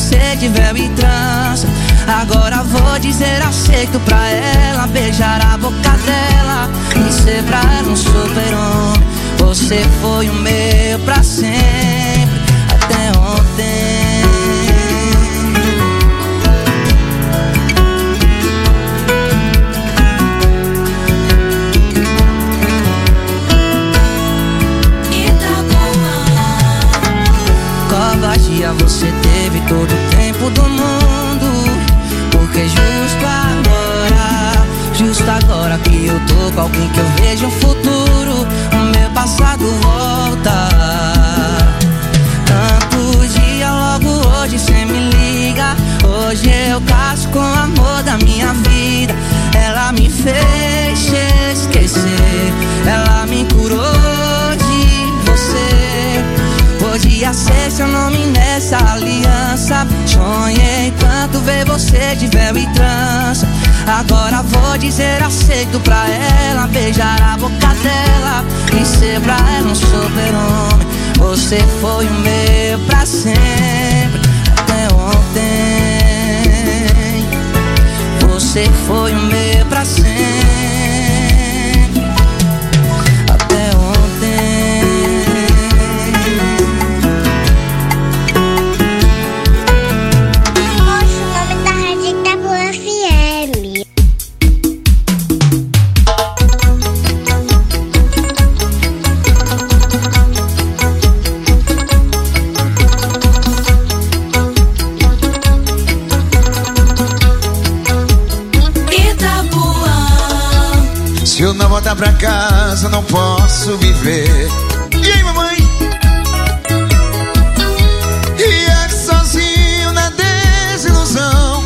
você de véu e trança. Agora vou dizer aceito pra ela, beijar a boca dela e ser pra ela um super-homem. Você foi o meu pra sempre, até ontem. Covardia você teve todo o tempo do mundo, porque justo agora que eu tô com alguém que eu vejo um futuro, o meu passado volta. Tanto dia, logo hoje cê me liga. Hoje eu caso com o amor da minha vida. Ela me fez esquecer, ela me curou de você. Podia ser seu nome nessa aliança. Sonhei tanto ver você de véu e trança. Agora vou dizer aceito pra ela, beijar a boca dela e ser pra ela um super-homem. Você foi o meu pra sempre, até ontem. Você foi o meu pra sempre, até ontem. Poxa, o nome da rádio tá boa FM. Se eu não voltar pra casa, não posso viver. E aí, mamãe? E é sozinho na desilusão.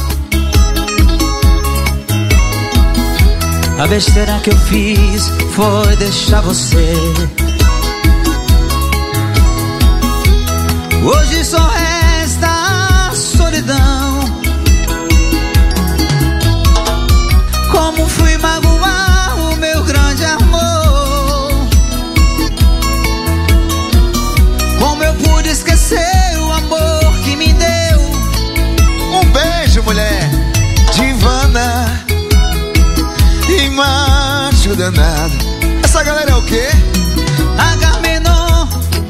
A besteira que eu fiz foi deixar você. Hoje só resta a solidão. Como fui magoar o meu grande amor? Como eu pude esquecer o amor que me deu? Um beijo, mulher divana e macho danado. Essa galera é o quê? Agamenon.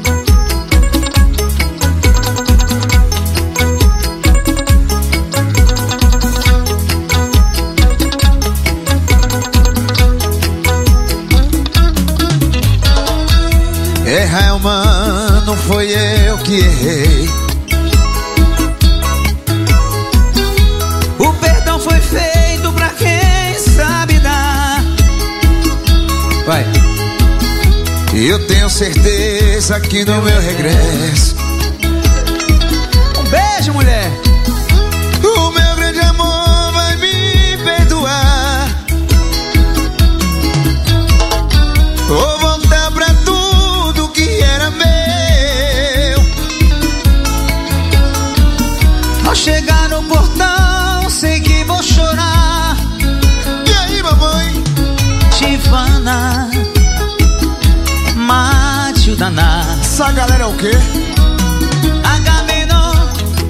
Errar é humano, foi eu que errei. O perdão foi feito pra quem sabe dar. Vai. E eu tenho certeza que no meu regresso, Um beijo, mulher. o meu grande amor vai me perdoar. Vou voltar pra tudo que era meu. Ao chegar no portão, sei que vou chorar. E aí, mamãe? Tivana, mate o danado. Essa galera é o quê? Agamenon.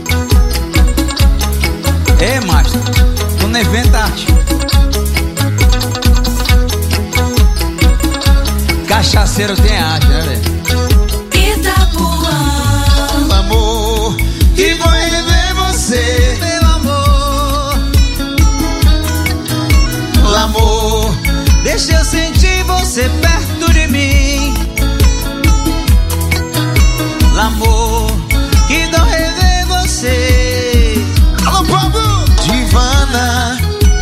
Ei, macho, tu não inventa arte. Cachaceiro tem arte, né, velho? Amor, e vou rever você. Meu amor, Amor, deixa eu sentir você perto de mim. Amor, que dó rever você. alô, Pablo! Divana,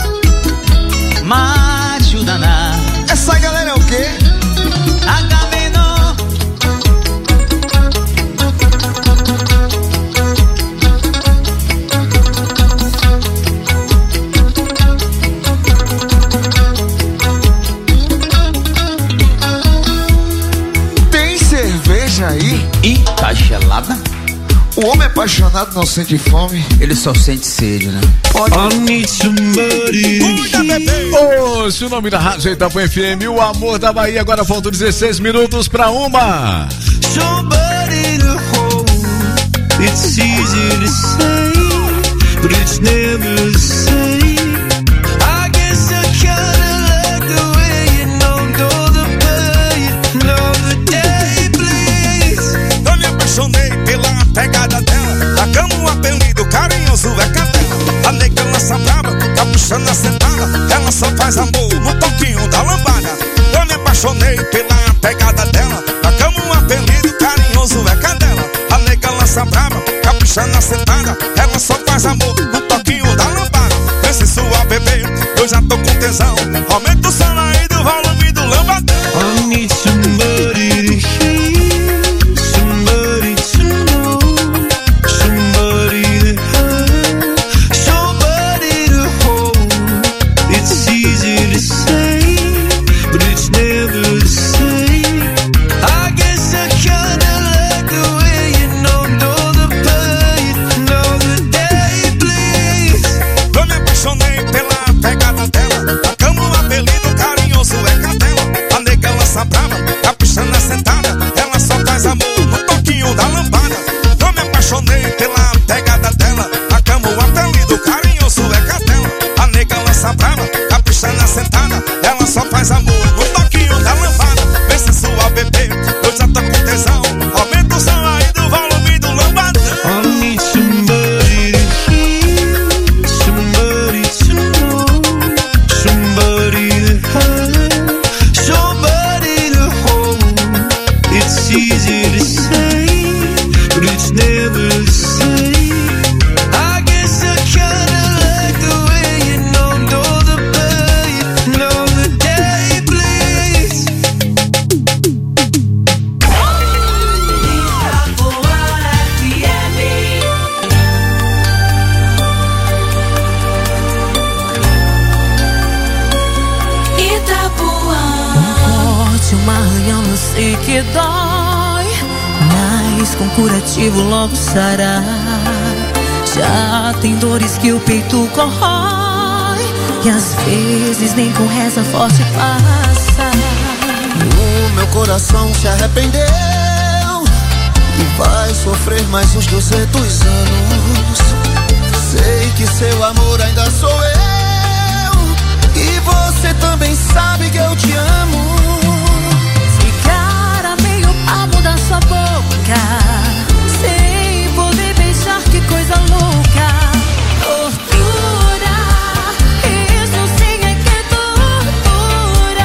Mate o danado. essa galera é o quê? Agamenon. Tem cerveja aí? Ih, tá gelada? O homem apaixonado não sente fome. Ele só sente sede, né? I need somebody. Hoje o nome da Rádio Itapu FM, o amor da Bahia. Agora faltam 16 minutos pra uma. Somebody to hold. It's easy to say. but it's never the same. I guess I kinda like the way you know all the pain and all the day bleeds. Eu me apaixonei pela pegada dela, da cama um apelido carinhoso é cadela. A nega lança brava, capuchando a sentada, ela só faz amor no toquinho da lambada. Eu me apaixonei pela pegada dela, da cama um apelido carinhoso é cadela. A nega lança brava, capuchando a sentada, ela só faz amor no toquinho da lambada. Pense sua bebê, eu já tô com tesão, aumenta o som aí do volume do lambadão. I need somebody to hear, somebody to know, somebody to have, somebody to hold. It's easy to say, but it's never the same. I guess I kinda like the way you know all the pain and all the day bleeds. Eu me apaixonei pela pegada dela, da cama um apelido carinhoso é cadela. A nega lança brava, capuchando a sentada, ela só faz amor no toquinho da lambada. Eu me apaixonei pela pegada dela, da cama um apelido carinhoso é cadela. A nega lança brava, capuchando a sentada, ela só faz amor no toquinho da lambada. Vê se sua bebê, eu já tô com tesão, aumenta o som aí do volume do lambadão. I need somebody to hear, somebody to know, somebody to have, somebody to hold. It's easy to say, but it's never the same. I guess I kinda like the way you know all the pain and all the day bleeds. Corte, um arranhão, eu sei que dói, mas com curativo logo sará. Já tem dores que o peito corrói, e às vezes nem com reza forte passa. O meu coração se arrependeu e vai sofrer mais uns 200 anos. Sei que seu amor ainda sou eu, e você também sabe que eu te amo. Ficar a meio palmo da sua boca, sem poder beijar, que coisa louca. Tortura, isso sim é que é tortura.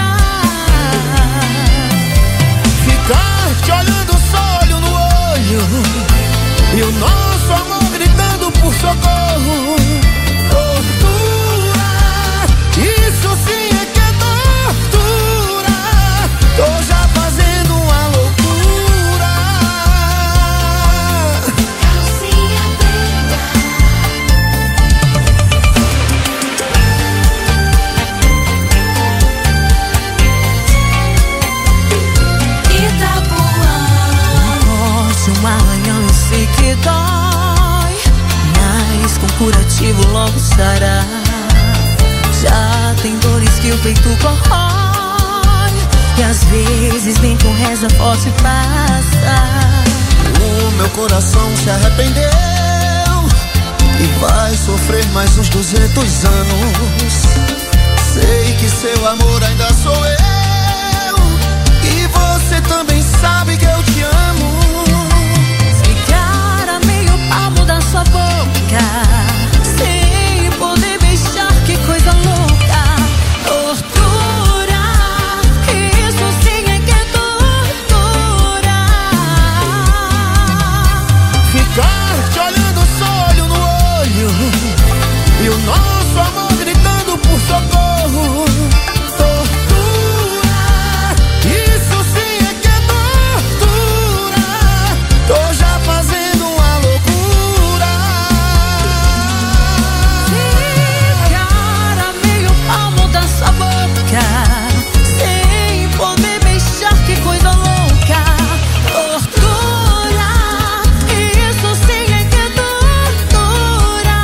Ficar te olhando só olho no olho, e o nosso amor gritando por socorro. Tortura, isso sim é que é tortura. Tô já fazendo uma loucura. Calcinha preta. Corte, um arranhão, eu sei que dói, mas com curativo logo sará. Já tem dores que o peito corrói, e às vezes nem com reza forte passa. O meu coração se arrependeu e vai sofrer mais uns 200 anos. Sei que seu amor ainda sou eu, e você também sabe que eu te amo. Ficar a meio palmo da sua boca, sem poder beijar, que coisa louca. Tortura, isso sim é que é tortura. Ficar te olhando só olho no olho, e o nosso amor gritando por socorro. Tortura, isso sim é que é tortura. Tô já fazendo uma loucura. Ficar a meio palmo da sua boca, sem poder beijar, que coisa louca. Tortura, isso sim é que é tortura.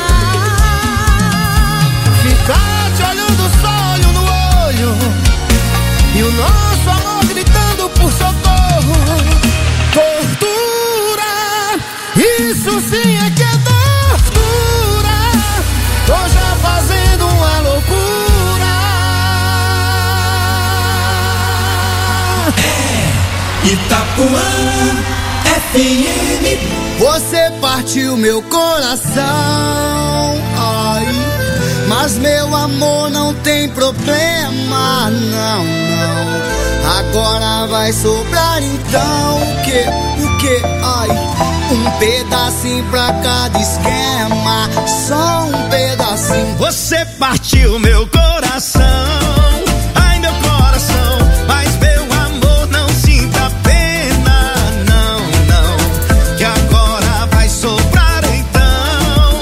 Ficar te olhando só olho no olho, e o nosso amor gritando por socorro. Tortura, isso sim é que é tortura. Itapuã FM. Você partiu meu coração, ai, mas meu amor não tem problema, não, não. Agora vai sobrar então o que, ai, um pedacinho pra cada esquema, só um pedacinho. Você partiu meu coração, ai meu coração, mas meu amor não sinta pena, não, não, que agora vai sobrar então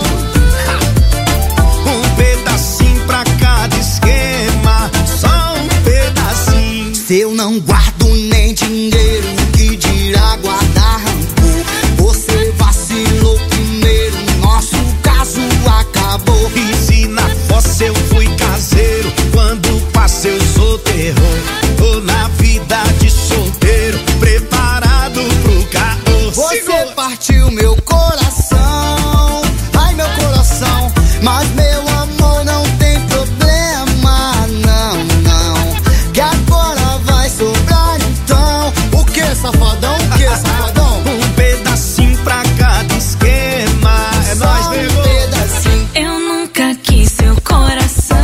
um pedacinho pra cada esquema, só um pedacinho. Se eu não guardo nem dinheiro, que dirá guardar rancor? Você vacilou primeiro, nosso caso acabou. E se na fossa eu fui caseiro, quando passei eu sou terror, tô na vida de solteiro, preparado pro caô. Você partiu meu coração, ai meu coração, mas meu amor não tem problema, não, não, que agora vai sobrar então. O que, safadão? O que, safadão? Um pedacinho pra cada esquema, é Só nóis, um nego. pedacinho. Eu nunca quis seu coração,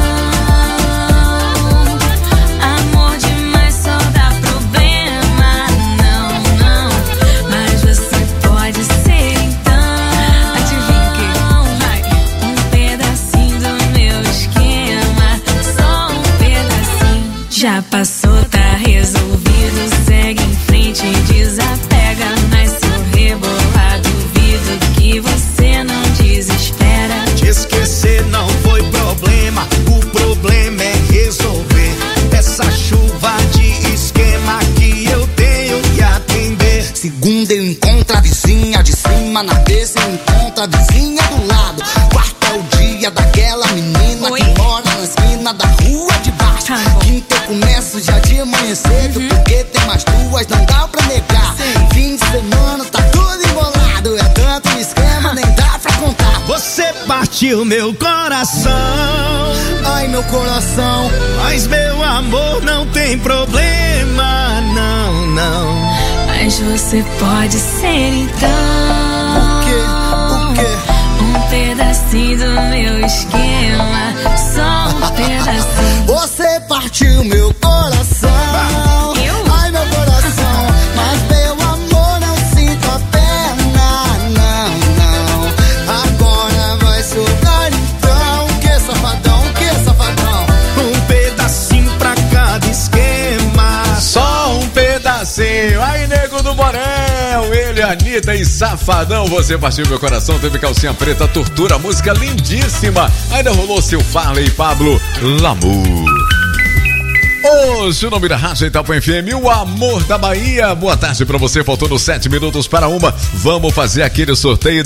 amor demais só dá problema, não, não, mas você pode ser então, adivinha o que? Vai, um pedacinho do meu esquema, só um pedacinho. Já passou, tá resolvido, segue em frente e desapega, mas se eu rebolar duvido que você não desespera. Te esquecer não foi problema, o problema é resolver essa chuva de esquema que eu tenho que atender. Segunda eu encontro a vizinha de cima, na terça eu encontro a vizinha do lado. Quarta é o dia daquela menina Oi? que mora na esquina da rua de baixo. Tá bom. Quinta eu começo já de manhã cedo, porque tem mais duas, não dá pra negar. Fim de semana tá tudo embolado, é tanto esquema, nem dá pra contar. Você partiu meu coração, Ai meu coração, mas meu amor não tem problema, não, não. Mas você pode ser então o que? um pedacinho do meu esquema, só um pedacinho. Você partiu meu coração, Eu? ai meu coração, mas meu amor não sinta pena, não, não. Agora vai sobrar então, que safadão, que safadão. Um pedacinho pra cada esquema. Só um pedacinho. Aí, nego do Borel, ele, Anitta e Safadão. Você partiu meu coração, teve calcinha preta, tortura, música lindíssima. Ainda rolou seu Farley e Pablo, Lamour. Hoje o nome da Rádio Itapuã FM, o amor da Bahia. Boa tarde pra você, faltando 7 minutos para 1. Vamos fazer aquele sorteio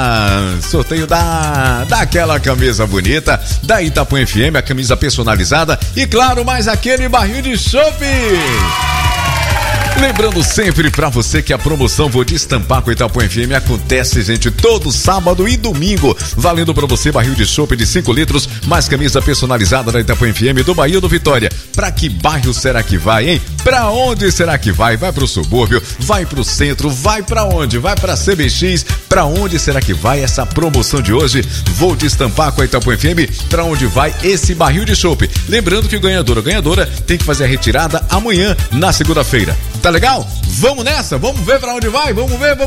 daquela camisa bonita da Itapuã FM, a camisa personalizada e claro, mais aquele barril de chope. Lembrando sempre pra você que a promoção Vou Destampar com Itapuã FM acontece, gente, todo sábado e domingo, valendo pra você barril de chopp de 5 litros, mais camisa personalizada da Itapuã FM do Bahia do Vitória. Pra que bairro será que vai, hein? Pra onde será que vai? Vai pro subúrbio? Vai pro centro? Vai pra onde? Vai pra CBX? Pra onde será que vai essa promoção de hoje? Vou Destampar com a Itapuã FM, pra onde vai esse barril de chopp. Lembrando que o ganhadora tem que fazer a retirada amanhã, na segunda-feira. Tá legal? Vamos nessa? Vamos ver pra onde vai? Vamos ver.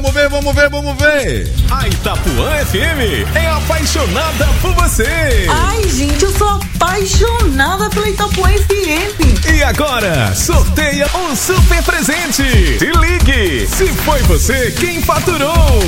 A Itapuã FM é apaixonada por você. Ai, gente, eu sou apaixonada pela Itapuã FM. E agora, sorteia um super presente. Se ligue, se foi você quem faturou.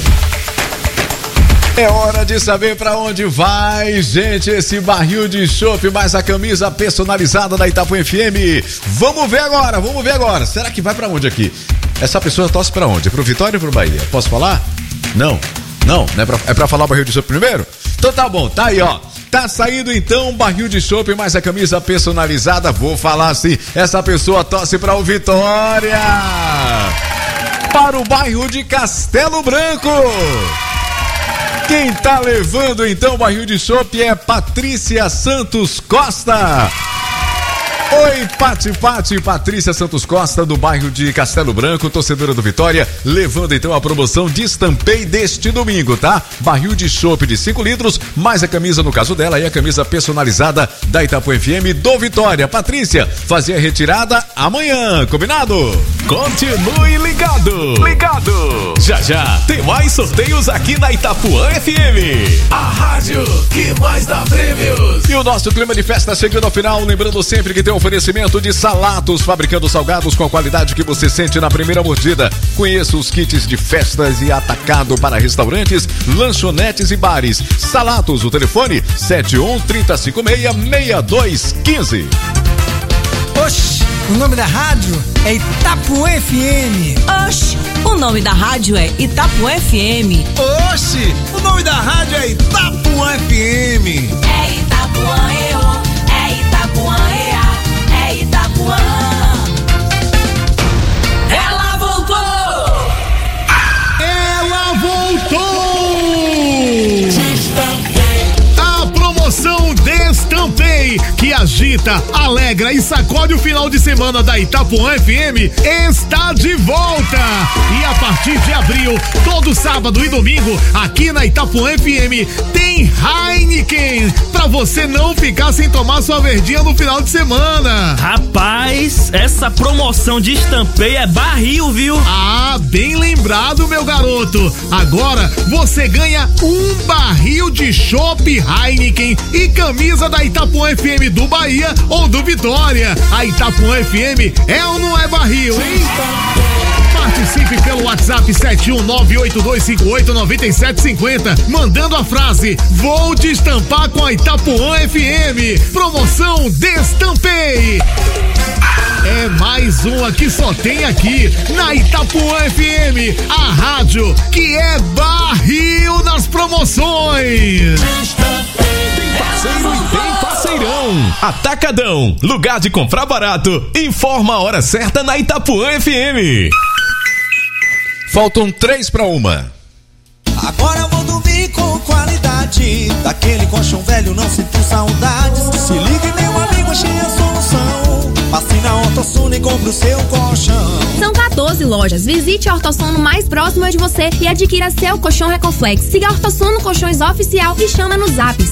É hora de saber pra onde vai, gente, esse barril de chopp mais a camisa personalizada da Itapuã FM. Vamos ver agora. Será que vai pra onde aqui? Essa pessoa torce pra onde? Pro Vitória ou pro Bahia? Posso falar? Não, é pra falar o barril de chopp primeiro? Então tá bom, tá aí, ó. Tá saindo então um barril de chopp mais a camisa personalizada. Vou falar assim, essa pessoa torce pra o Vitória. Para o bairro de Castelo Branco. Quem tá levando então o barril de chopp é Patrícia Santos Costa. Oi, Pati, Patrícia Santos Costa, do bairro de Castelo Branco, torcedora do Vitória, levando então a promoção Destampei deste domingo, tá? Barril de chopp de 5 litros, mais a camisa, no caso dela, e a camisa personalizada da Itapuã FM do Vitória. Patrícia, fazer a retirada amanhã, combinado? Continue ligado. Já tem mais sorteios aqui na Itapuã FM. A rádio que mais dá prêmios. E o nosso clima de festa chegando ao final, lembrando sempre que tem um oferecimento de Salatos, fabricando salgados com a qualidade que você sente na primeira mordida. Conheça os kits de festas e atacado para restaurantes, lanchonetes e bares. Salatos, o telefone 71-3056-6215. Oxi, o nome da rádio é Itapuã FM. Oxi, o nome da rádio é Itapuã FM. Oxi, o nome da rádio é Itapuã FM. É Itapuã, é Itapuã, é Itapuã. Ela voltou! Ela voltou! A promoção Destampei, que agita, alegra e sacode o final de semana da Itapuã FM, está de volta. E a partir de abril, todo sábado e domingo, aqui na Itapuã FM, tem Heineken, pra você não ficar sem tomar sua verdinha no final de semana. Rapaz, essa promoção de Destampei é barril, viu? Ah, bem lembrado, meu garoto. Agora você ganha um barril de chopp Heineken e camisa da Itapuã FM do Bahia ou do Vitória. A Itapuã FM é ou não é barril, hein? Participe pelo WhatsApp 71982589750, mandando a frase: vou destampar com a Itapuã FM. Promoção Destampei. É mais uma que só tem aqui na Itapuã FM, a rádio que é barril nas promoções. Parceiro e tem parceirão. Atacadão, lugar de comprar barato. Informa a hora certa na Itapuã FM. Faltam 3 para 1. Agora eu vou dormir com qualidade. Daquele colchão velho não sinto saudades. Se liga, meu amigo, achei a solução. Passe na Ortosono e compre o seu colchão. São 14 lojas. Visite a Ortosono mais próxima de você e adquira seu colchão Recoflex. Siga a Ortosono Colchões Oficial e chama no zap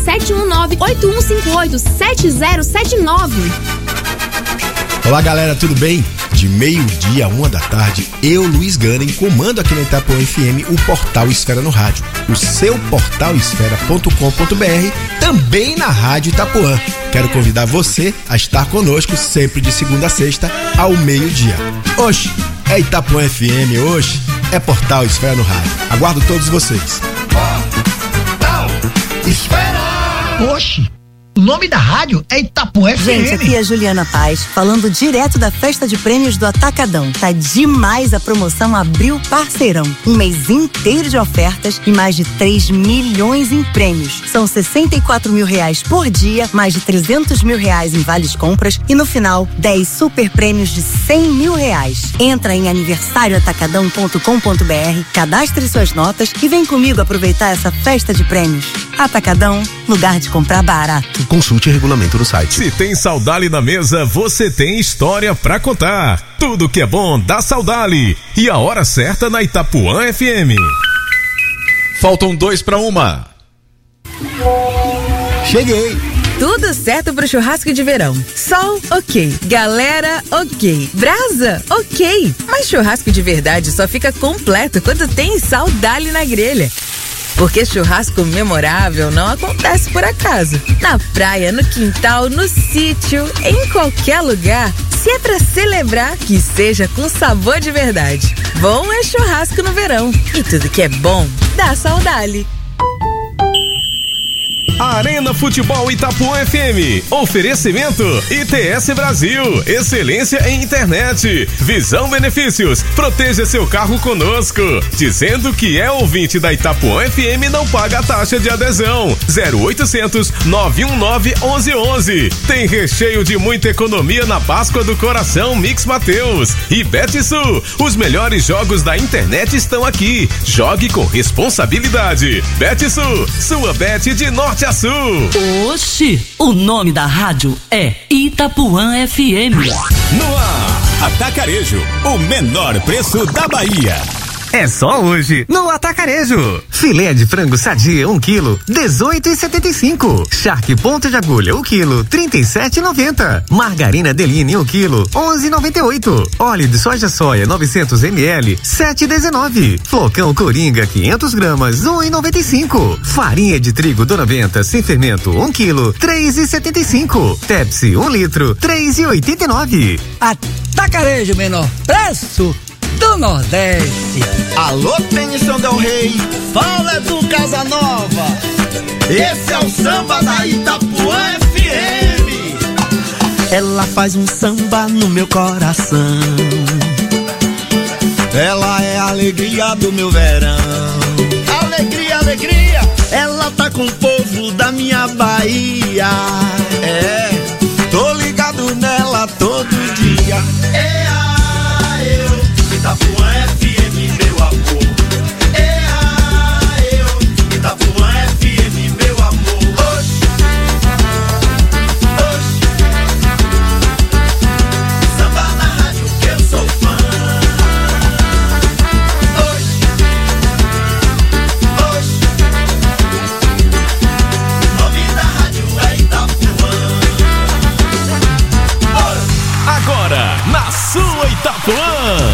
719-8158-7079. Olá, galera, tudo bem? De meio-dia a 1 da tarde, eu, Luiz Ganem, comando aqui na Itapuã FM o portal Esfera no Rádio, o seu portal esfera.com.br, também na Rádio Itapuã. Quero convidar você a estar conosco sempre de segunda a sexta ao meio-dia. Oxe, é Itapuã FM, oxe, é portal Esfera no Rádio. Aguardo todos vocês. Portal Esfera! Oxe! O nome da rádio é Itapuã FM. Gente, aqui é a Juliana Paz, falando direto da festa de prêmios do Atacadão. Tá demais a promoção Abril Parceirão. Um mês inteiro de ofertas e mais de 3 milhões em prêmios. São 64 mil reais por dia, mais de 300 mil reais em vales compras e no final, 10 super prêmios de 100 mil reais. Entra em aniversarioatacadão.com.br, cadastre suas notas e vem comigo aproveitar essa festa de prêmios. Atacadão, lugar de comprar barato. Consulte o regulamento no site. Se tem Saudali na mesa, você tem história pra contar. Tudo que é bom dá Saudali. E a hora certa na Itapuã FM. Faltam 2 para 1. Cheguei. Tudo certo pro churrasco de verão. Sol, ok. Galera, ok. Brasa, ok. Mas churrasco de verdade só fica completo quando tem Saudali na grelha. Porque churrasco memorável não acontece por acaso. Na praia, no quintal, no sítio, em qualquer lugar. Se é pra celebrar, que seja com sabor de verdade. Bom é churrasco no verão. E tudo que é bom, dá Saudali. Arena Futebol Itapuã FM. Oferecimento ITS Brasil. Excelência em internet. Visão Benefícios. Proteja seu carro conosco. Dizendo que é ouvinte da Itapuã FM, não paga a taxa de adesão. 0800 919 1111. Tem recheio de muita economia na Páscoa do Coração Mix Mateus. E Betsul. Os melhores jogos da internet estão aqui. Jogue com responsabilidade. Betsul. Sua bet de norte a Sul. Oxi, o nome da rádio é Itapuã FM. No ar, Atacarejo, o menor preço da Bahia. É só hoje no Atacarejo. Filé de frango sadia 1 kg, 18,75. Charque ponta de agulha 1 kg, 37,90. Margarina Deline 1 kg, 11,98. Óleo de soja 900 ml, 7,19. Flocão Coringa 500 gramas, 1,95. Farinha de trigo Dona Benta sem fermento 1 kg, 3,75. Pepsi 1 litro, 3,89. Atacarejo, menor preço do Nordeste. Alô, Tennyson Del Rey, fala do Casanova. Esse é o samba da Itapuã FM. Ela faz um samba no meu coração. Ela é a alegria do meu verão. Alegria, alegria. Ela tá com o povo da minha Bahia. É, tô ligado nela todo dia. Itapuã FM, meu amor. Itapuã FM, meu amor. Oxi, oxi. Samba na rádio que eu sou fã. Oxi, oxi. Nome da rádio é Itapuã. Agora, na sua Itapuã.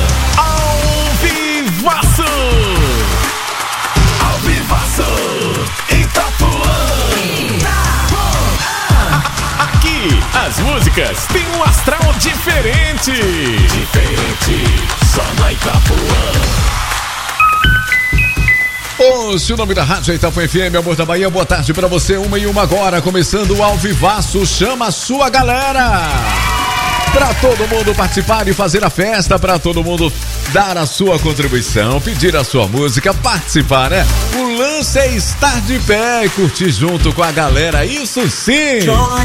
As músicas têm um astral diferente. Só na Itapuã. Se o nome da rádio é Itapuã FM, Amor da Bahia, boa tarde pra você, 1:01 agora, começando o Ao Vivaço, chama a sua galera. Pra todo mundo participar e fazer a festa, pra todo mundo dar a sua contribuição, pedir a sua música, participar, né? O lance é estar de pé e curtir junto com a galera, isso sim!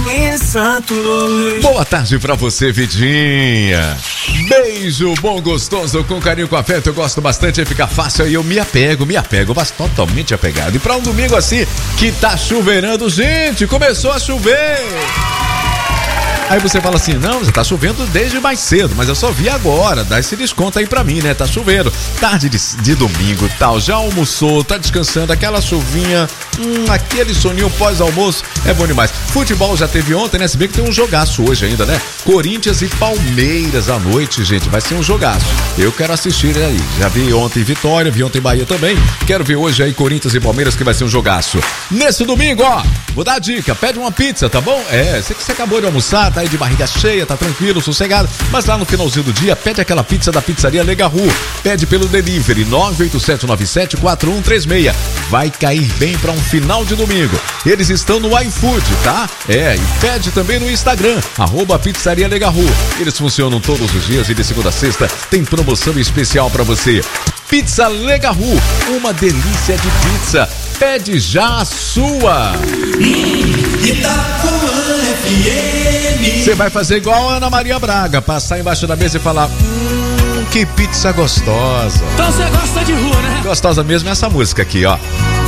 Boa tarde pra você, Vidinha. Beijo bom, gostoso, com carinho, com afeto, eu gosto bastante, aí fica fácil, aí eu me apego, mas totalmente apegado. E pra um domingo assim, que tá chuveirando, gente, começou a chover! Aí você fala assim, não, já tá chovendo desde mais cedo, mas eu só vi agora, dá esse desconto aí pra mim, né? Tá chovendo, tarde de domingo, tal, já almoçou, tá descansando, aquela chuvinha, aquele soninho pós-almoço, é bom demais. Futebol já teve ontem, né? Se bem que tem um jogaço hoje ainda, né? Corinthians e Palmeiras à noite, gente, vai ser um jogaço. Eu quero assistir aí, já vi ontem Vitória, vi ontem Bahia também, quero ver hoje aí Corinthians e Palmeiras, que vai ser um jogaço. Nesse domingo, ó, vou dar a dica, pede uma pizza, tá bom? Sei que você acabou de almoçar, tá aí de barriga cheia, tá tranquilo, sossegado, mas lá no finalzinho do dia, pede aquela pizza da Pizzaria Legarru, pede pelo delivery 987974136, vai cair bem pra um final de domingo. Eles estão no iFood, tá? E pede também no Instagram, @Pizzaria Legarru. Eles funcionam todos os dias e de segunda a sexta tem promoção especial pra você. Pizza Legarru, uma delícia de pizza. Pede já a sua. Você vai fazer igual a Ana Maria Braga, passar embaixo da mesa e falar: que pizza gostosa. Então você gosta de rua, né? Gostosa mesmo é essa música aqui, ó.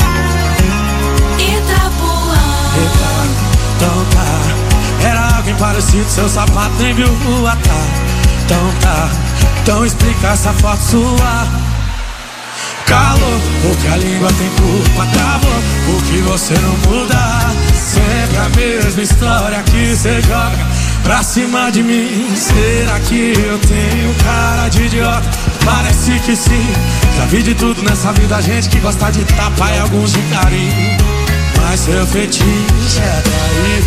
Então tá, era alguém parecido, seu sapato nem viu rua, tá. Então tá, então explica essa foto sua. Calor, porque a língua tem culpa, travou, porque você não muda. Sempre a mesma história que você joga pra cima de mim. Será que eu tenho cara de idiota? Parece que sim. Já vi de tudo nessa vida, gente que gosta de tapa e alguns de carinho. Mas seu fetiche é trair.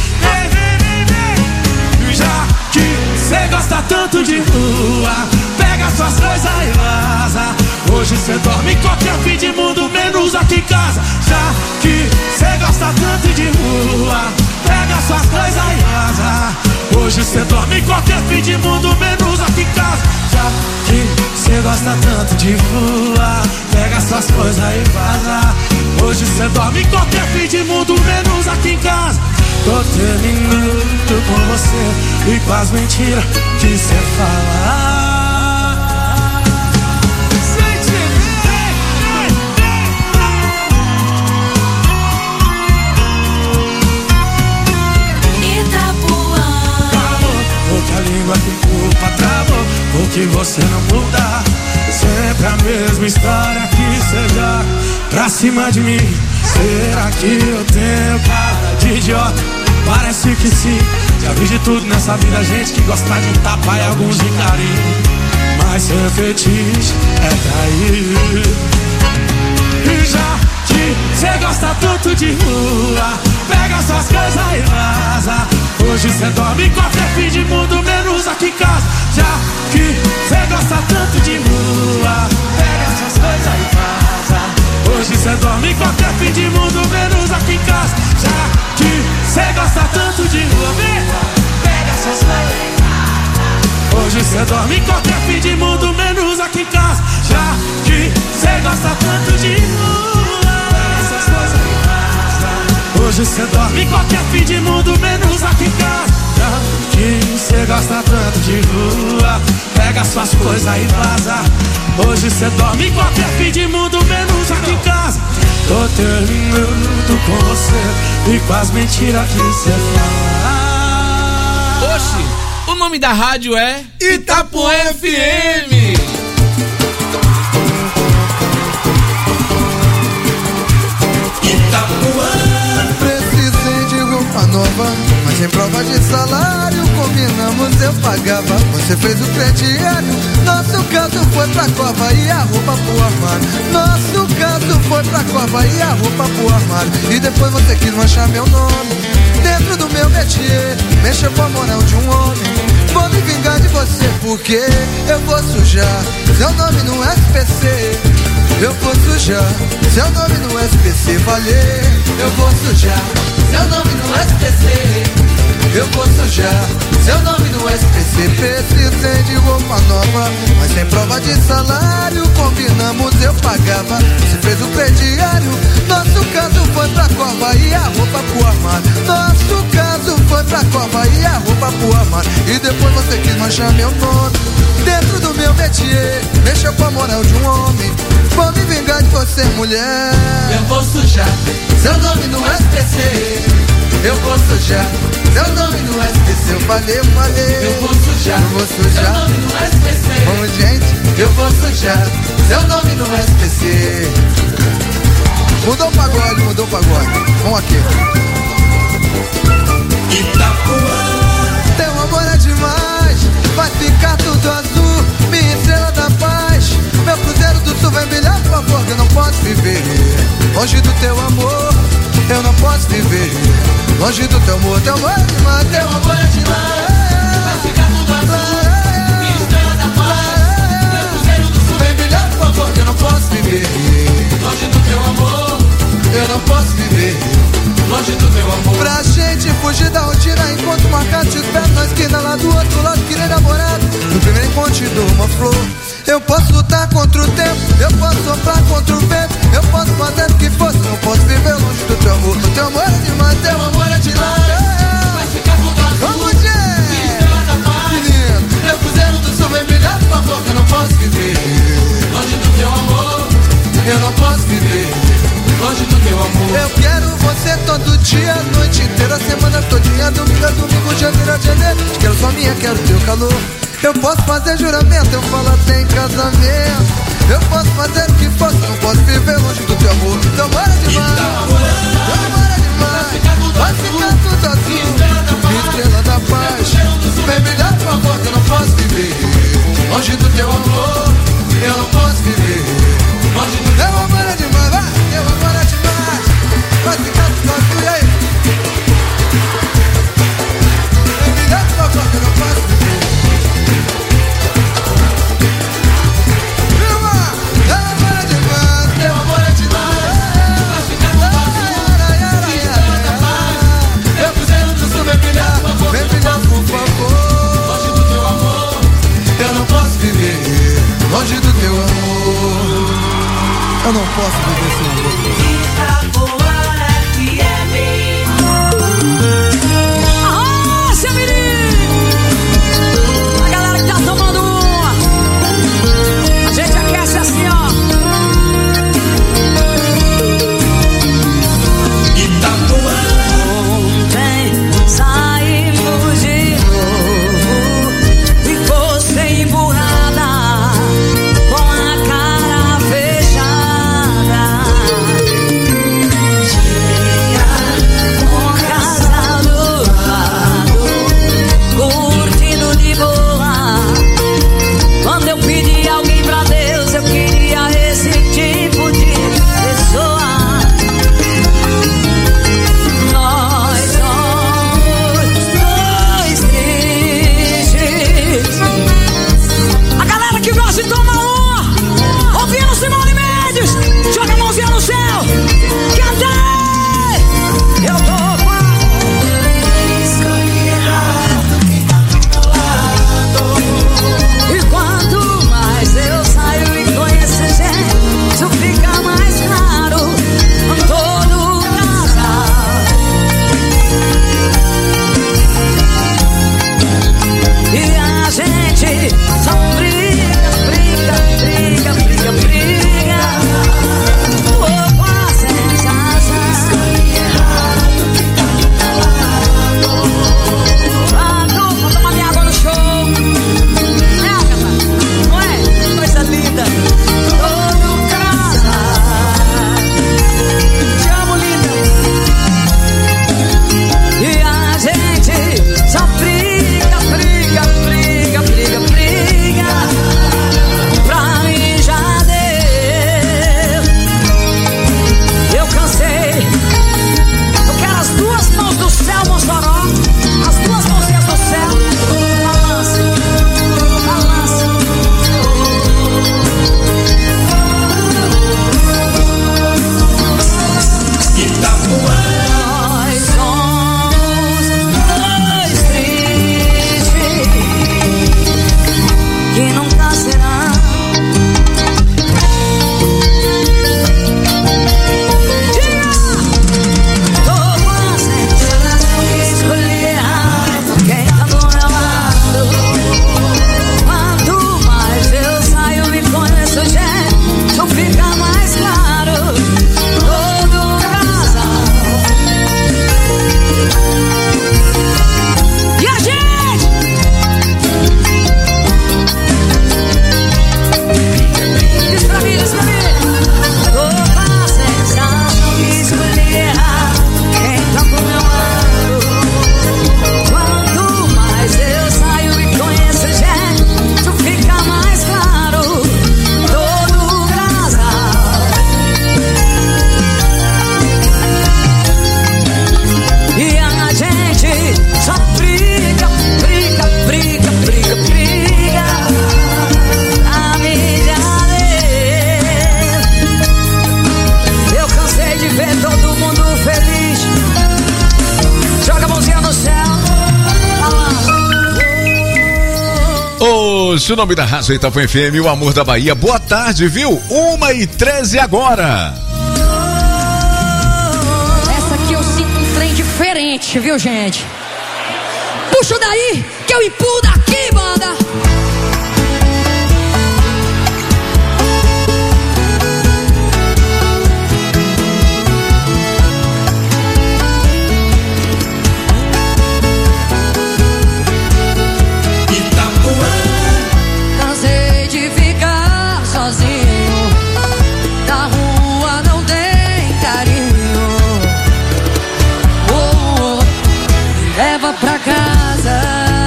Já que cê gosta tanto de rua, pega suas coisas e vaza. Hoje cê dorme em qualquer fim de mundo, menos aqui em casa. Já que cê gosta tanto de rua, pega suas coisas e vaza. Hoje cê dorme em qualquer fim de mundo, menos aqui em casa. Já que cê gosta tanto de rua, pega suas coisas e vaza. Hoje cê dorme em qualquer fim de mundo, menos aqui em casa. Tô terminando com você e com as mentiras que cê fala. que você não muda. Sempre a mesma história, que seja pra cima de mim. Será que eu tenho cara de idiota? Parece que sim. Já vi de tudo nessa vida, gente que gosta de tapa e alguns de carinho. Mas seu fetiche é trair. E já que cê gosta tanto de rua, pega suas coisas e vaza. Hoje cê dorme em qualquer fim de mundo, menos aqui em casa. Já que cê gosta tanto de rua, pega suas coisas e vaza. Hoje cê dorme em qualquer fim de mundo, menos aqui em casa. Já que cê gosta tanto de rua, pega suas coisas e vaza. Hoje cê dorme em qualquer fim de mundo, menos aqui em casa. Já que cê gosta tanto de rua, pega suas coisas e vaza. Hoje cê dorme em qualquer fim de mundo, menos aqui em casa. Já que cê gosta tanto de rua, pega suas coisas e vaza. Hoje cê dorme em qualquer fim de mundo, menos aqui em casa. Tô terminando com você e com as mentiras que cê fala. Oxi, o nome da rádio é Itapuã FM. Itapuã. Precisei de roupa nova, mas em prova de salário combinamos, eu pagava, você fez o crediário. Nosso caso foi pra cova e a roupa pro armário. Nosso caso foi pra cova e a roupa pro armário. E depois você quis manchar meu nome dentro do meu métier, mexer com a moral de um homem. Vou me vingar de você porque eu vou sujar seu nome no SPC. Eu vou sujar seu nome no SPC, falei. Eu vou sujar seu nome no SPC. Eu vou sujar seu nome no SPC. Precisei de roupa nova, mas sem prova de salário combinamos, eu pagava, você fez o crediário. Nosso caso foi pra cova e a roupa pro armário. Nosso caso foi pra cova e a roupa pro armário. E depois você quis manchar meu nome dentro do meu métier, mexeu com a moral de um homem. Vou me vingar de você, mulher. Eu vou sujar seu nome no SPC. Eu vou sujar seu nome no SPC. Eu falei. Eu vou sujar seu nome no SPC. Vamos, gente. Eu vou sujar seu nome no SPC. Mudou o pagode. Vamos aqui. Itapuã. Teu amor é demais, vai ficar tudo azul, minha estrela da paz. Meu cruzeiro do sul vem brilhar, por favor, que eu não posso viver longe do teu amor. Eu não posso viver longe do teu amor. Teu amor é demais, teu amor é demais, vai ficar tudo azul, minha estrela da paz. Meu cruzeiro do sul vem brilhar, por favor, que eu não posso viver longe do teu amor. Eu não posso viver longe do teu amor. Pra gente fugir da rotina, encontro marcado, te espero na esquina lá do outro lado, que nem namorado. No primeiro encontro te dou uma flor. Eu posso lutar contra o tempo, eu posso soprar contra o vento, eu posso fazer o que fosse, não posso viver longe do teu amor. O teu amor é demais, teu amor é demais, vai ficar tudo azul. Vamos, gente! Que estrela da paz, meu cruzeiro do sul vem brilhar, por favor, que eu não posso viver longe do teu amor. Eu não posso viver longe do teu amor. Eu quero você todo dia, a noite inteira, a semana todinha, domingo a domingo, janeiro a janeiro. Te quero só minha, quero teu calor. Eu posso fazer juramento, eu falo até em casamento. Eu posso fazer o que for, não posso viver longe do teu amor. Teu amor é demais, teu amor é demais, vai ficar tudo azul, minha estrela da paz. Vem brilhar, por favor, que eu não posso viver longe do teu amor. Eu não posso viver longe do teu amor. É demais, vai, teu amor é demais, vai ficar tudo azul, e aí? Vem brilhar, por favor, que eu não posso viver. Vem brilhar, por favor, longe do teu amor. Eu não posso viver longe do teu amor. Eu não posso viver sem amor. Arrocha, menino! A galera que tá tomando uma, a gente aquece assim, ó. Itapuã. Ontem saímos de novo e você emburrado Isso, o nome da Rádio Itapuã FM, o amor da Bahia. Boa tarde, viu? 1h13 agora. Essa aqui eu sinto um trem diferente, viu, gente? Puxa daí, que eu empurro daqui, banda. Cansei de ficar sozinho, na rua não tem carinho. Oh, me leva pra casa.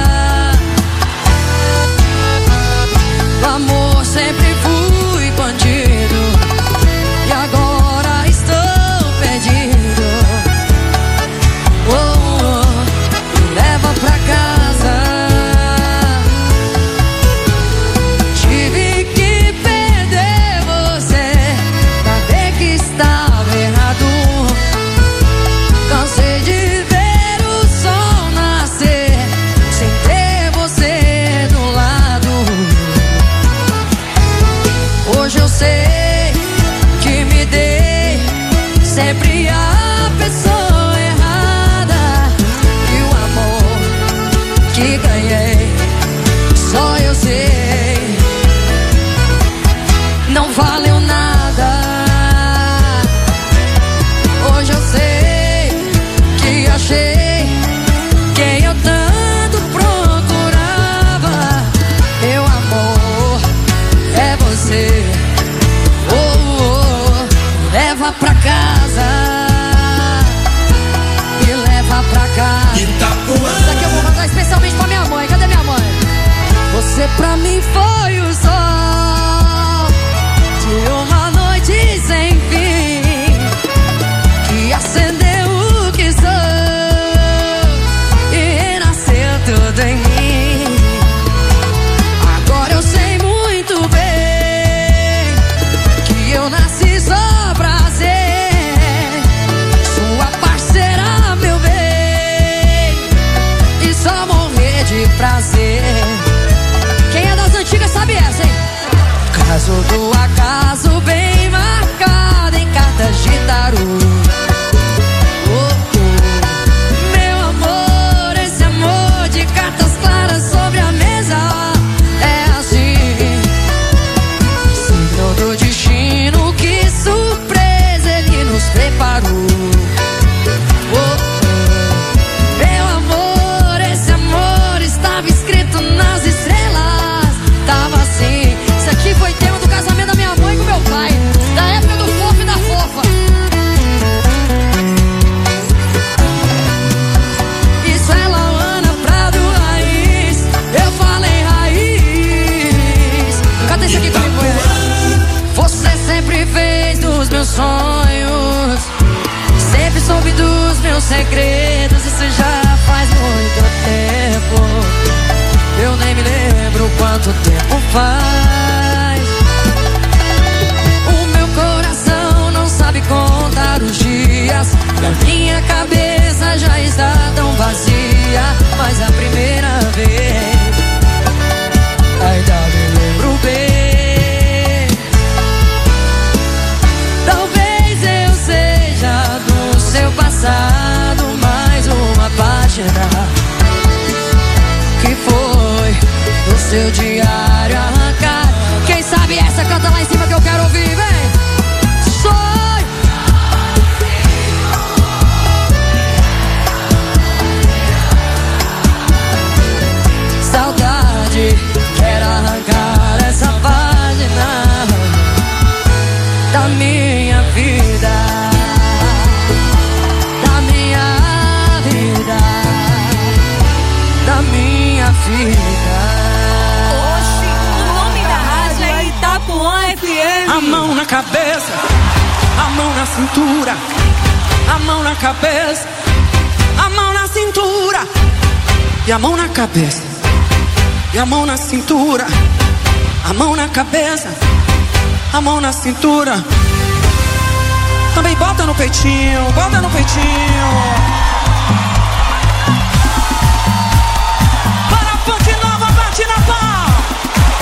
No amor sempre fui bandido e agora estou perdido. Oh, me leva pra casa. Tive que perder você pra ver que estava errado. Cansei de ver o sol nascer sem ter você do lado. Hoje eu sei que me dei sempre a pessoa errada, e o amor que ganhei só eu sei não valeu nada. Hoje eu sei que achei quem eu tanto procurava. Meu amor é você. Oh, oh, leva pra casa. Me leva pra casa. Isso aqui eu vou mandar especialmente pra minha mãe. Cadê minha mãe? Você pra mim foi o sol de uma noite sem fim, que acendeu o que sou e renasceu tudo em mim. Agora eu sei muito bem que eu nasci só pra ser sua parceira, meu bem, e só morrer de prazer. Quem é das antigas sabe essa, hein? Caso do acaso bem marcado em cartas de tarô. Oh, oh. Meu amor, esse amor de cartas claras sobre a mesa é assim. Signo do destino, que surpresa ele nos preparou. Oh, oh. Meu amor, esse amor estava escrito nas estrelas. Tava assim. Isso aqui foi tema do casamento da minha mãe com meu pai, da época do fofo e da fofa. Isso é Lauana Prado Raiz. Eu falei raiz. Canta isso aqui comigo, você sempre fez dos meus sonhos, sempre soube dos meus segredos. Isso já faz muito tempo, eu nem me lembro quanto tempo faz. O meu coração não sabe contar os dias, e a minha cabeça já está tão vazia. Mas a primeira vez ainda me lembro bem. Talvez eu seja do seu passado mais uma página que foi do seu diário arrancar. Quem sabe essa canta lá em cima que eu quero ouvir, vem. Sonho. Saudade, quero arrancar essa página da minha vida, da minha vida, da minha vida. Oxi, o nome da rádio é Itapuã FM. A mão na cabeça, a mão na cintura, a mão na cabeça, a mão na cintura, e a mão na cabeça, e a mão na cintura, a mão na cabeça, a mão na cintura. Também bota no peitinho, bota no peitinho. Para a Fonte Nova, bate na palma.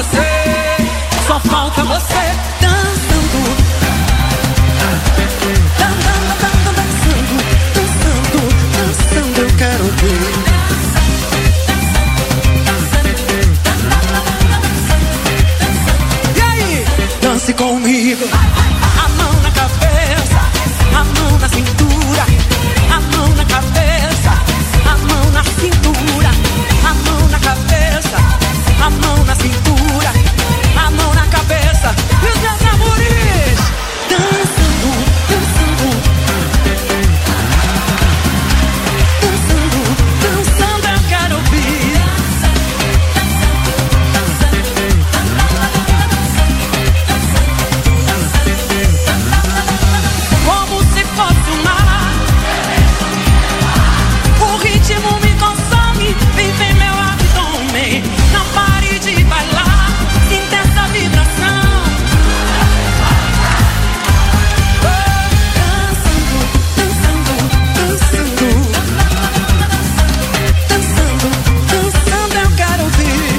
você, só falta você dançando. Dançando, eu quero ver. E aí? Dance comigo. A mão na cabeça, a mão na cintura, a mão na cabeça, a mão na cintura, a mão na cabeça, a mão na cintura, a mão na cabeça. E os meus amores dançando, dançando, dançando, dançando, eu quero ouvir. Como se fosse um mar, o ritmo me consome, vive em meu abdômen. Não pare de bailar, sinta essa vibração. Dançando, dançando, dançando, dançando, dançando, eu quero ouvir.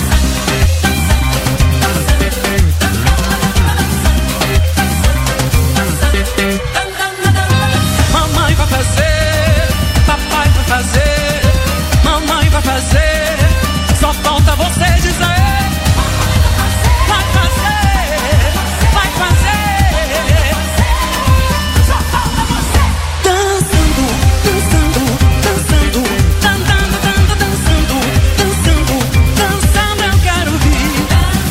Mamãe vai fazer, papai vai fazer, mamãe vai fazer, só falta você dizer. Vai fazer, vai fazer, só falta você. Dançando, dançando, dançando, dançando, dançando, dançando, dançando, eu quero ouvir.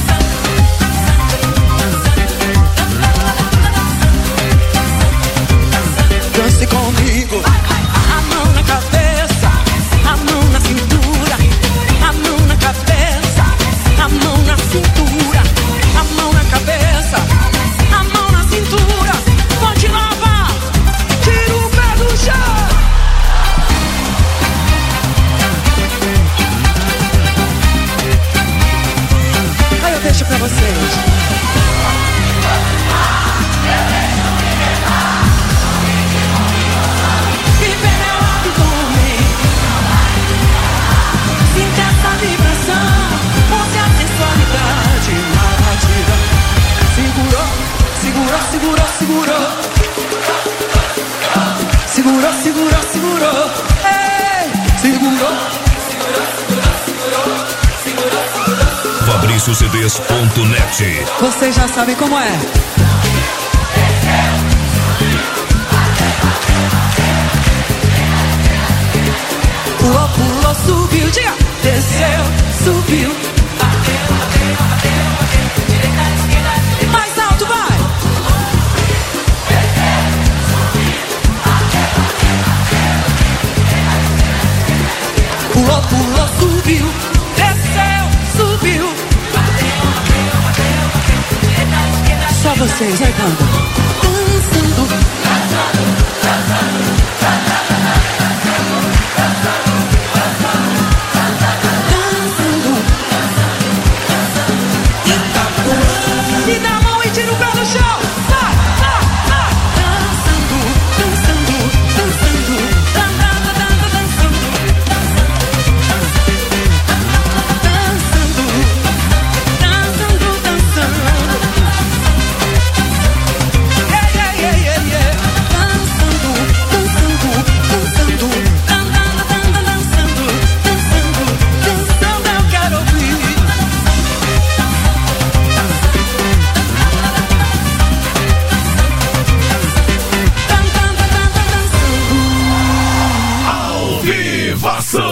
Dance comigo. A mão na cabeça, a mão na cintura, a mão na cabeça, a mão na cintura, a mão na cabeça, a mão na cintura. Ponte Nova, tira o pé do chão. Aí eu deixo pra vocês. Vive meu abdômen, sinta essa vibração, use a sensualidade na batida. Segurou, segurou, segurou, segurou. Segurou, segurou, segurou. Ei, segurou. FabrícioCDs.net. Vocês já sabem como é. Pulou, pulou, subiu, diga. Desceu, subiu. Mais alto, vai. Pulou, pulou, subiu. Desceu, subiu. Só vocês, aí, banda. Dançando. Me dá a mão e tira o pé do chão. Vai, vai, vai. Dançando, dançando, dançando, dançando, dançando, dançando, dançando, dançando. Yeah, yeah, yeah, yeah, yeah. Dançando, dançando, dançando, dançando, dançando, dançando, dançando, eu quero ouvir. Ao vivaço.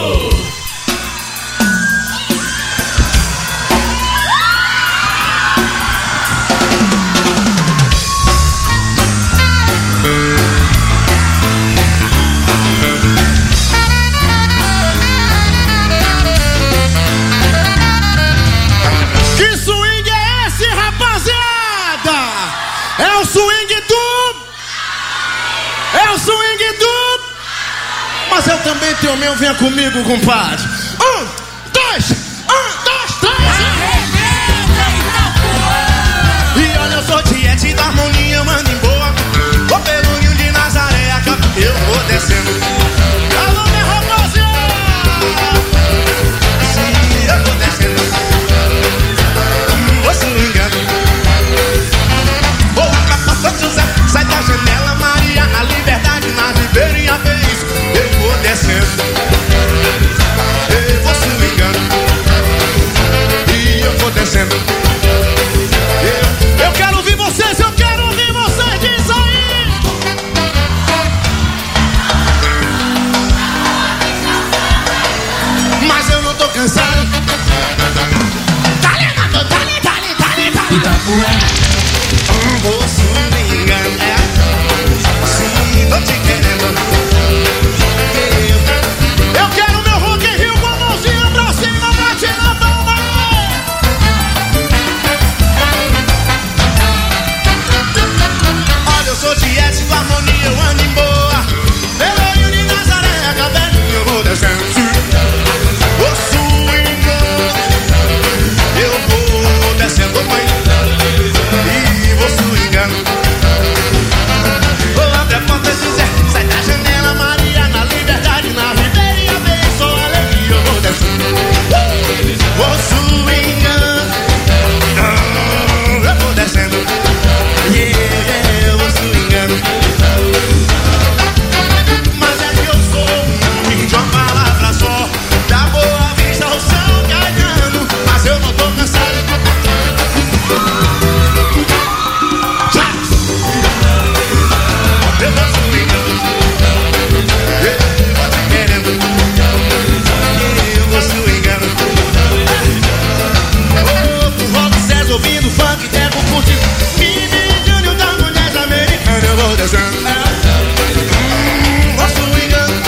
Que swing é esse, rapaziada? É o swing do... É o swing do... Mas eu também tenho o meu, venha comigo, compadre. 1, 2, 3. E olha, eu sou diete da harmonia, mano, em boa. Vou pelo Rio de Nazaré, eu vou descendo. Alô, minha rapaziada. Sim, eu vou descendo. Vou swingar, sim, tô te querendo. Eu quero meu Rock in Rio com a mãozinha pra cima, bate na palma. Olha, eu sou de ética, harmonia, eu ando em boa. Veloio de Nazaré, cabelinho, eu vou descendo. Vou swingar, eu vou descendo, mãe. E vou swingar. Vou abrir a porta se quiser, sai da janela, Maria, na liberdade, na ribeira e abençoa a alegria, eu vou descendo. Vou swingar, eu vou descendo. Yeah, eu vou swingando. Mas é que eu sou um homem de uma palavra só. Da Boa Vista ao São Caetano, mas eu não tô cansado. Eu vou swingando, eu vou te querendo. Eu vou swingando. Oh, rock César ouvindo funk, teco curte. Mini Júnior da mulher americana, eu vou descendo. Vou swingando.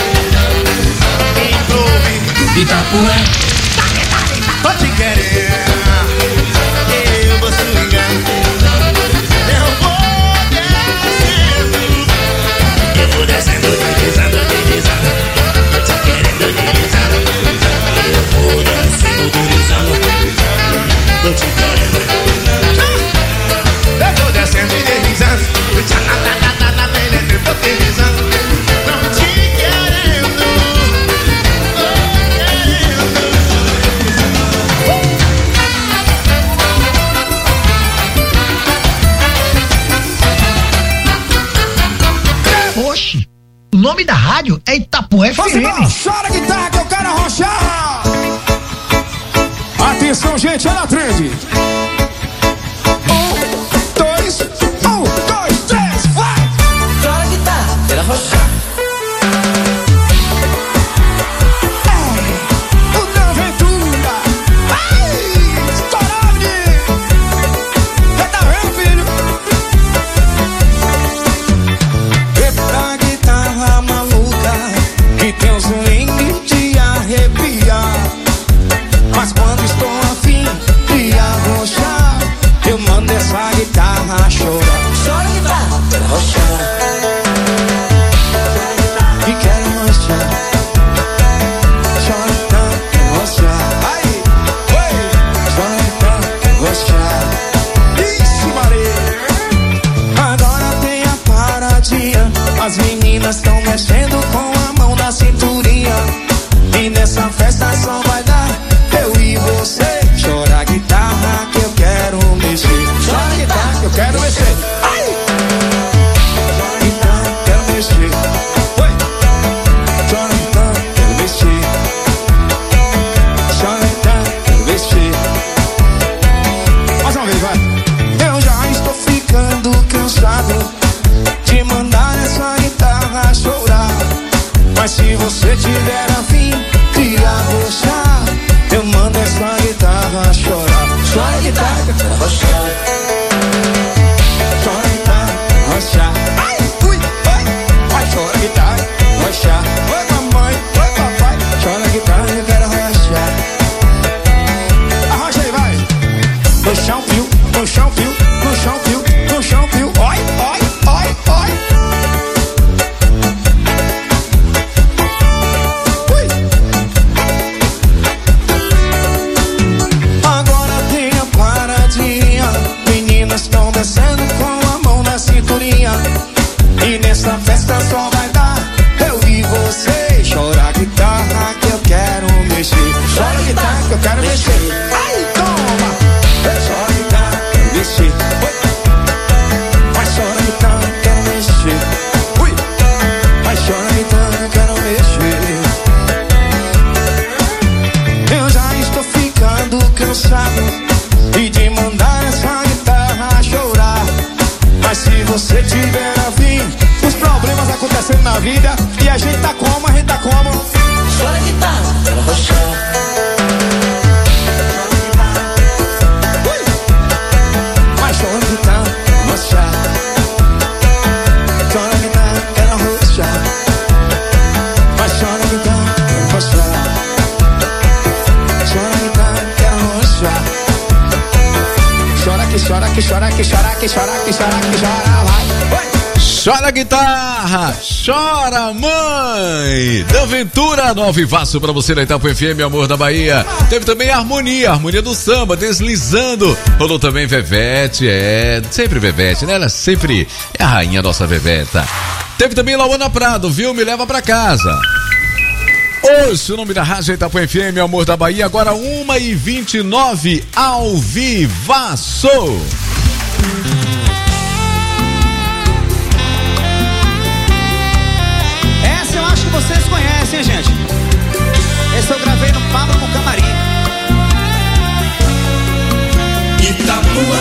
Improve Itapuã, tô te querendo. Eu vou swingando. Eu vou descendo, deslizando, deslizando. Tô te querendo, deslizando. Eu vou descendo, deslizando. Tô te querendo. Eu vou descendo e deslizando. Tô deslizando. Não te querendo. Oxi, o nome da rádio é Itapuã FM. Chora guitarra que eu quero arrochar. Atenção, gente, ela trende. 1, 2, 3, vai! Chora guitarra, quero arrochar. O Dan Ventura. Ai, estourado de... Já tá vendo, filho? Eita guitarra maluca, que tem um swing de arrepiar. Mas quando estou afim de arrochar, eu mando essa guitarra chorar. Chora guitarra, quero arrochar. E quero arrochar. Chora tanto, quero arrochar. Aí, oi, chora tanto, quero arrochar. Ixi, Maria. Agora tem a paradinha. As meninas estão mexendo com a mão na cinturinha. E nessa festa só vai dar eu e você. Chora a guitarra que eu quero mexer. Chora a guitarra que eu quero mexer. Ai! Chora a guitarra que eu quero mexer. Oi! Chora a guitarra que eu quero mexer. Chora a guitarra que eu quero mexer. Mais uma vez, vai! Eu já estou ficando cansado de mandar essa guitarra chorar. Mas se você tiver afim de arrochar, eu mando essa guitarra chorar. Chora a guitarra que eu quero arrochar. Chora a guitarra, arrochar. Ai, ui, oi. Vai, chora a guitarra, arrochar. Oi, mamãe, oi, papai. Chora a guitarra que eu quero arrochar. Arrocha aí, vai. No chão, fio, no chão, fio, no chão, fio, no chão, fio. Oi, oi, oi, oi. Agora tem a paradinha. Meninas estão descendo com a mão na cinturinha. E nessa festa só vai dar eu e você. Chora a guitarra que eu quero mexer. Chora a guitarra que eu quero mexer. Ai, toma! Chora a guitarra que eu quero mexer. Mas chora a guitarra que eu quero mexer. Ui! Mas chora a guitarra que eu quero mexer. Eu já estou ficando cansado e de mandar essa guitarra chorar. Mas se você tiver afim, os problemas acontecendo na vida, e a gente tá como, a gente tá como. Chora guitarra, quero arrochar. que chora, que chora, que chora, que chora, que chora, que chora, vai. Oi. Chora guitarra, chora mãe. Da Ventura, no Alvivaço pra você na Itapu FM, Amor da Bahia. Teve também a harmonia do samba, deslizando. Rolou também Vevete, sempre Vevete, né? Ela sempre é a rainha nossa Veveta. Teve também Lauana Prado, viu? Me leva pra casa. Hoje o nome da rádio é Itapu FM, Amor da Bahia, agora 1h29, Alvivaço. Essa eu acho que vocês conhecem, gente. Esse eu gravei no Pablo no Camarim. Itapuã.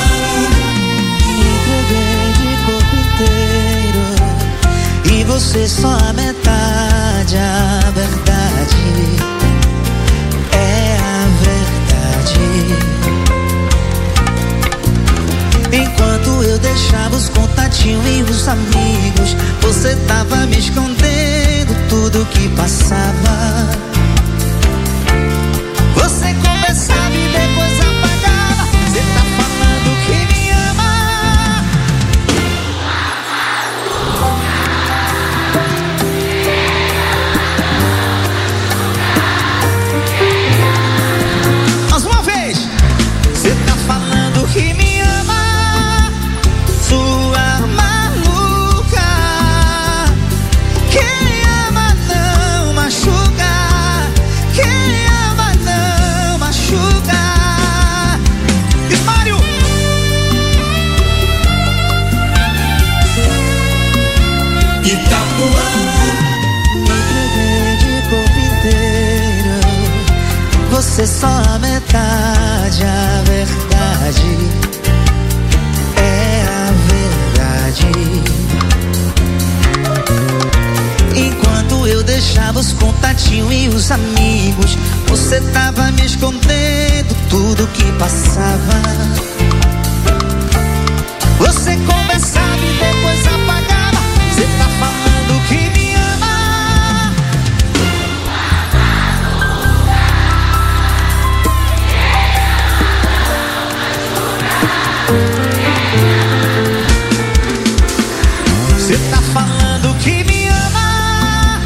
Me entreguei de corpo inteiro e você só a metade, a verdade é a verdade. Enquanto eu deixava os contatinhos e os amigos, você tava me escondendo tudo que passava. Você conversava e depois apagava. Você tá falando que me ama. Mais uma vez. Você tá falando que me ama, sua maluca. Quem ama não machuca. Quem ama não machuca. E Mário. Itapuã. Me entreguei de corpo inteiro, você só a metade, a verdade é a verdade. Enquanto eu deixava os contatinhos e os amigos, você tava me escondendo tudo que passava. Você conversava e depois apagava. Você tá falando que me ama. Você tá falando que me ama.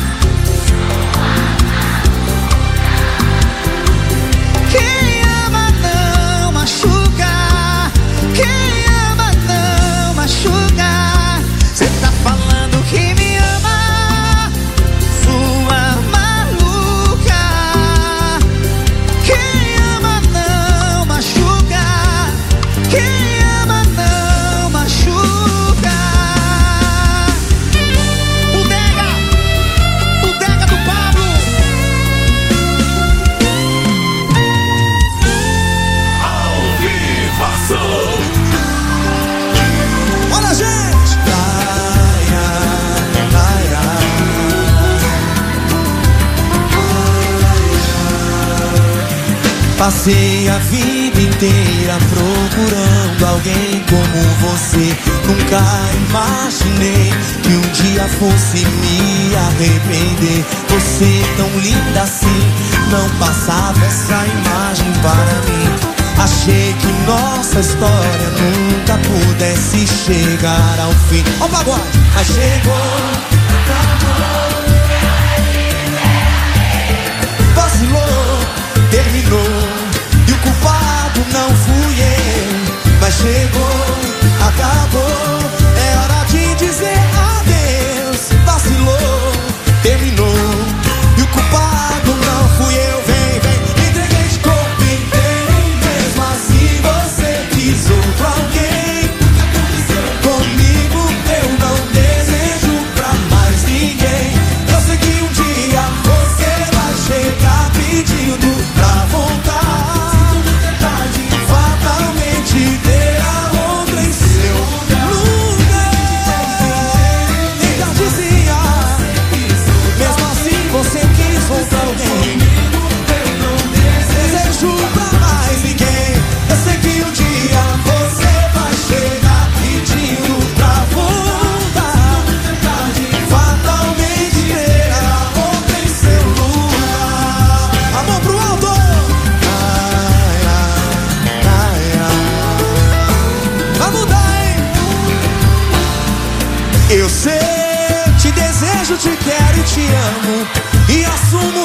Quem ama não machuca. Quem ama não machuca. Você tá falando que me ama, sua maluca. Quem ama não machuca. Quem ama não machuca. Bodega do Pablo. Olha, gente. Passei a vida inteira procurando alguém como você. Nunca imaginei que um dia fosse me arrepender. Você tão linda assim, não passava essa imagem para mim. Achei que nossa história nunca pudesse chegar ao fim. Ó o pagode! Mas chegou, vacilou, terminou, e o culpado não fui eu. Mas chegou, acabou, é hora de dizer adeus. Vacilou, terminou, e o culpado não fui eu. Vem, vem, me entreguei de corpo inteiro, e mesmo assim você quis outro alguém. Comigo eu não desejo pra mais ninguém. Eu sei que um dia você vai chegar pedindo pra voltar. Fala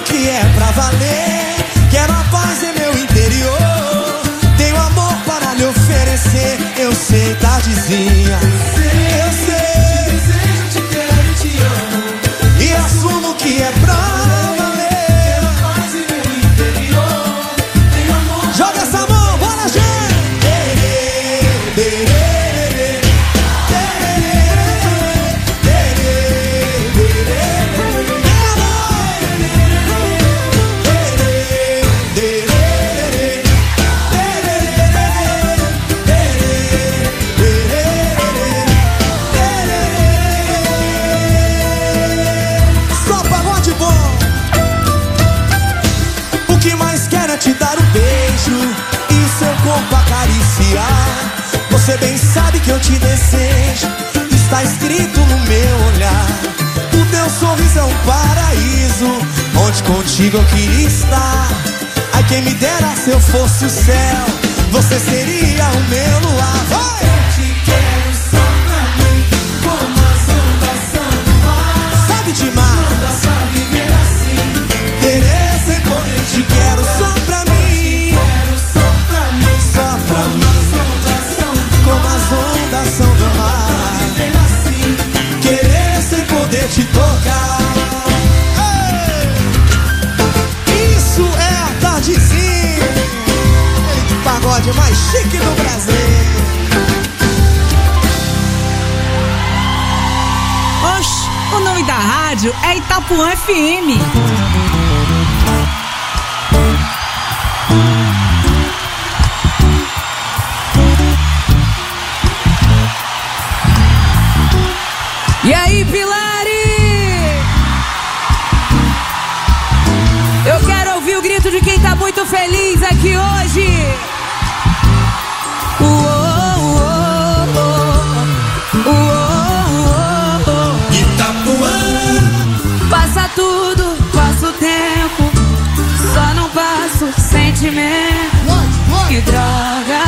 que é pra valer. Quero a paz em meu interior. Tenho amor para lhe oferecer. Eu sei, tardezinha. Eu sei. Te desejo, te quero e te amo. E assumo que é pra valer. Quero a paz em meu interior. Tenho amor. Joga essa mão, bora, gente! Te dar um beijo e o seu corpo acariciar. Você bem sabe que eu te desejo. Está escrito no meu olhar. O teu sorriso é um paraíso, onde contigo eu queria estar. Ai, quem me dera se eu fosse o céu, você seria o meu luar. Vai! Eu te quero só pra mim, como as ondas são do mar. Sabe demais. Não dá pra viver assim, querer sem poder. Te quero só pra mim, quero só pra mim, só pra mim. Como as ondas são do mar, assim, querer sem poder te tocar. Ei! Isso é a tardezinha, aquele de pagode mais chique do Brasil. Oxe, o nome da rádio é Itapuã FM. E aí, Pilari? Eu quero ouvir o grito de quem tá muito feliz aqui hoje. Itapuã. Passa tudo, passa o tempo, só não passa o sentimento. Que droga,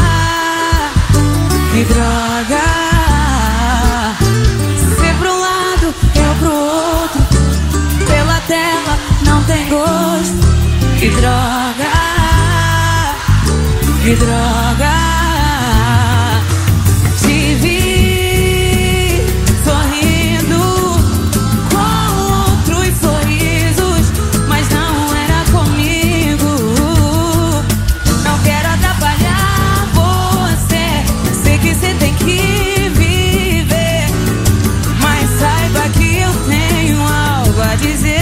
que droga. Tela não tem gosto. Que droga, que droga. Te vi sorrindo com outros sorrisos, mas não era comigo. Não quero atrapalhar você, sei que você tem que viver, mas saiba que eu tenho algo a dizer.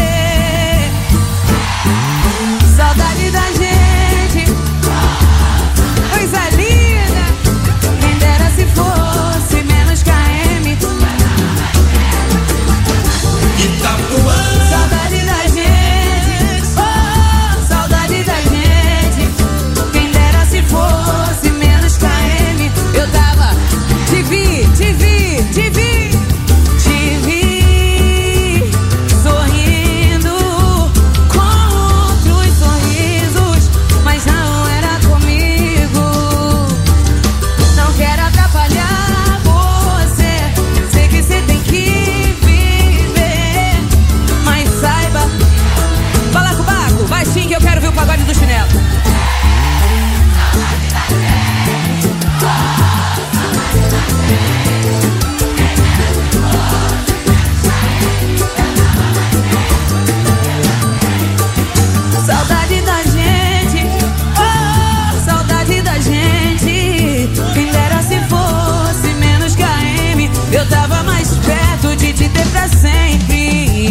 Saudade da gente, coisa linda. Quem dera se fosse menos KM. Itapuã. Saudade da gente, oh, saudade da gente. Quem dera se fosse menos KM. Eu tava, te vi, te vi, te vi, te vi. Que eu quero ver o pagode do chinelo. Saudade da gente, oh, saudade da gente. Quem dera se fosse menos KM. Eu tava mais perto de te ter pra sempre.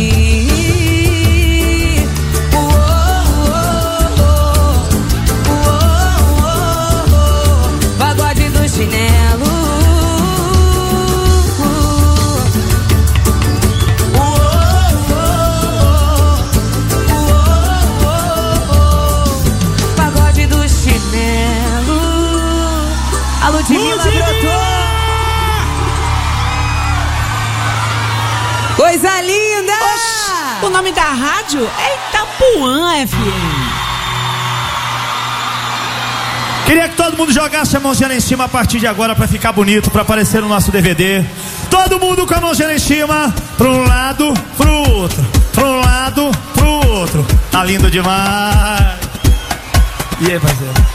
Coisa linda! Oxi, o nome da rádio é Itapuã FM. Queria que todo mundo jogasse a mãozinha lá em cima a partir de agora pra ficar bonito, pra aparecer no nosso DVD. Todo mundo com a mãozinha lá em cima, pra um lado, pro outro, pra um lado, pro outro. outro. Tá lindo demais. E aí, parceiro?